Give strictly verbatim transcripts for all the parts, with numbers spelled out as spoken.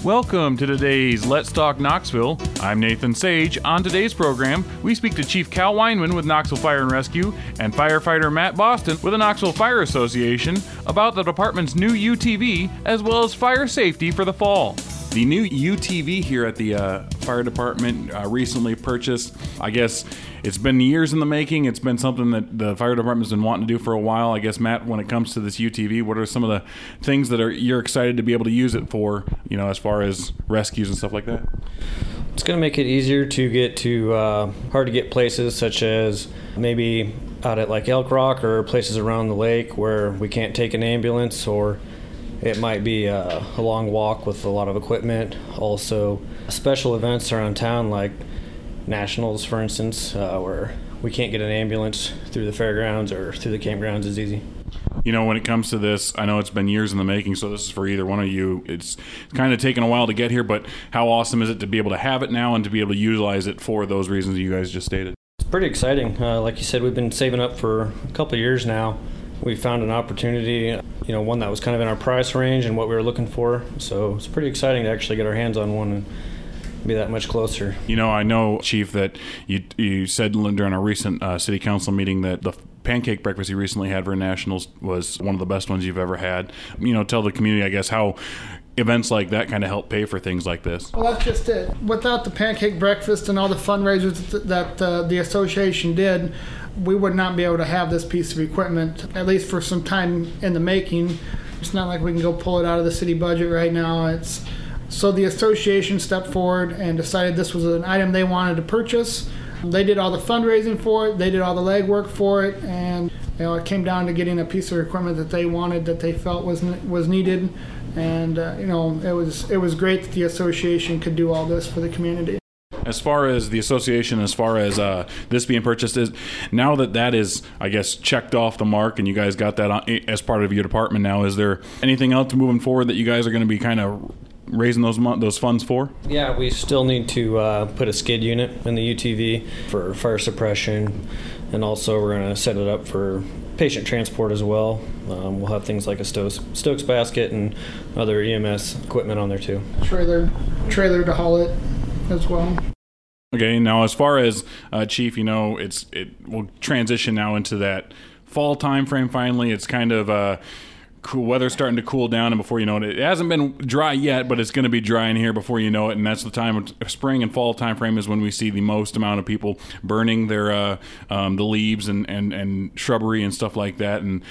Welcome to today's Let's Talk Knoxville. I'm Nathan Sage. On today's program, we speak to Chief Cal Weinman with Knoxville Fire and Rescue and firefighter Matt Boston with the Knoxville Fire Association about the department's new U T V as well as fire safety for the fall. The new U T V here at the uh, fire department uh, recently purchased. I guess it's been years in the making. It's been something that the fire department's been wanting to do for a while. I guess, Matt, when it comes to this U T V, what are some of the things that are you're excited to be able to use it for, you know, as far as rescues and stuff like that? It's going to make it easier to get to uh, hard to get places such as maybe out at like Elk Rock or places around the lake where we can't take an ambulance, or it might be a, a long walk with a lot of equipment. Also, special events around town like nationals, for instance, uh, where we can't get an ambulance through the fairgrounds or through the campgrounds is easy. You know, when it comes to this, I know it's been years in the making, so this is for either one of you. It's kind of taken a while to get here, but how awesome is it to be able to have it now and to be able to utilize it for those reasons you guys just stated? It's pretty exciting. Uh, like you said, we've been saving up for a couple of years now. We found an opportunity, you know, one that was kind of in our price range and what we were looking for. So it's pretty exciting to actually get our hands on one and be that much closer. You know, I know, Chief, that you you said during a recent uh, city council meeting that the pancake breakfast you recently had for Nationals was one of the best ones you've ever had. You know, tell the community, I guess, how events like that kind of help pay for things like this. Well, that's just it. Without the pancake breakfast and all the fundraisers that uh, the association did, we would not be able to have this piece of equipment, at least for some time in the making. It's not like we can go pull it out of the city budget right now. It's so the association stepped forward and decided this was an item they wanted to purchase. They did all the fundraising for it. They did all the legwork for it, and you know, it came down to getting a piece of equipment that they wanted, that they felt was was needed. And uh, you know, it was it was great that the association could do all this for the community. As far as the association, as far as uh, this being purchased, is now that that is, I guess, checked off the mark and you guys got that on, as part of your department now, is there anything else moving forward that you guys are going to be kind of raising those those funds for? Yeah, we still need to uh, put a skid unit in the U T V for fire suppression, and also we're going to set it up for patient transport as well. Um, we'll have things like a Stokes, Stokes basket and other E M S equipment on there too. Trailer, trailer to haul it as well. Okay, now as far as uh, Chief, you know, it's it will transition now into that fall time frame. Finally, it's kind of uh, cool weather starting to cool down, and before you know it, it hasn't been dry yet, but it's going to be dry in here before you know it. And that's the time of spring and fall time frame is when we see the most amount of people burning their uh, um, the leaves and, and and shrubbery and stuff like that. And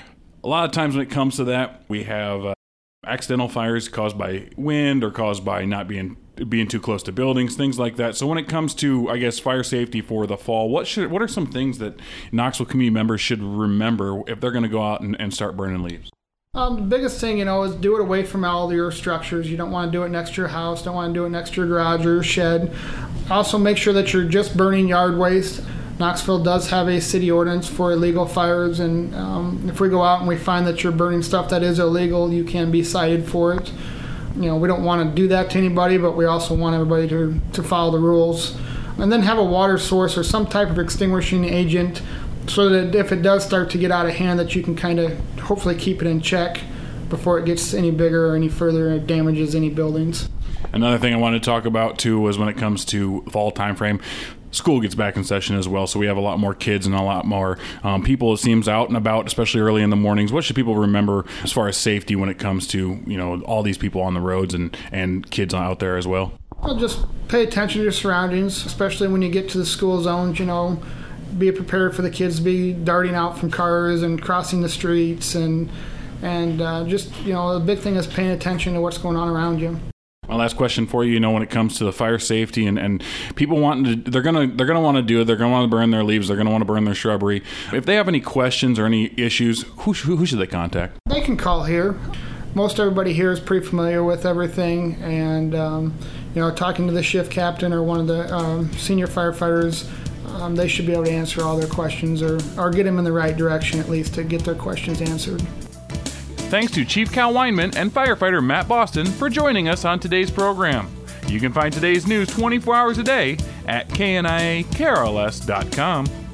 a lot of times when it comes to that, we have uh, accidental fires caused by wind or caused by not being being too close to buildings, things like that. So when it comes to, I guess, fire safety for the fall, what should what are some things that Knoxville community members should remember if they're going to go out and, and start burning leaves? Um, the biggest thing, you know, is do it away from all your structures. You don't want to do it next to your house, don't want to do it next to your garage or your shed. Also make sure that you're just burning yard waste. Knoxville does have a city ordinance for illegal fires, and um, if we go out and we find that you're burning stuff that is illegal, you can be cited for it. You know, we don't want to do that to anybody, but we also want everybody to, to follow the rules. And then have a water source or some type of extinguishing agent so that if it does start to get out of hand, that you can kind of hopefully keep it in check before it gets any bigger or any further or damages any buildings. Another thing I wanted to talk about, too, was when it comes to fall time frame, school gets back in session as well, so we have a lot more kids and a lot more um, people, it seems, out and about, especially early in the mornings. What should people remember as far as safety when it comes to, you know, all these people on the roads and, and kids out there as well? Well, just pay attention to your surroundings, especially when you get to the school zones. You know, be prepared for the kids to be darting out from cars and crossing the streets, and and uh, just, you know, the big thing is paying attention to what's going on around you. My last question for you, you know, when it comes to the fire safety and, and people wanting to, they're gonna they're gonna want to do it. They're gonna want to burn their leaves. They're gonna want to burn their shrubbery. If they have any questions or any issues, who who, who should they contact? They can call here. Most everybody here is pretty familiar with everything, and um, you know, talking to the shift captain or one of the um, senior firefighters, um, they should be able to answer all their questions or or get them in the right direction at least to get their questions answered. Thanks to Chief Cal Weinman and firefighter Matt Boston for joining us on today's program. You can find today's news twenty-four hours a day at K N I A K R L S dot com.